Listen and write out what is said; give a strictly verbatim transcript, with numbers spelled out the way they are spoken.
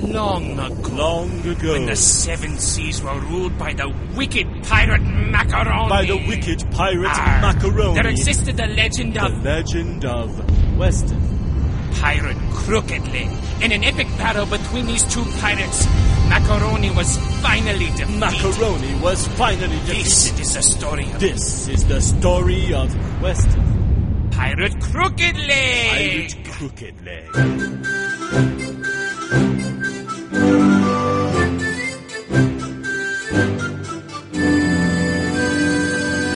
long ago. Long ago. When the seven seas were ruled by the wicked pirate Macaroni. By the wicked pirate Arr, Macaroni. There existed the legend The of legend of Weston. Pirate Crooked Leg. In an epic battle between these two pirates, Macaroni was finally defeated. Macaroni was finally defeated. This is the story of This is the story of Weston. Pirate Crooked Leg. Pirate Crooked Leg.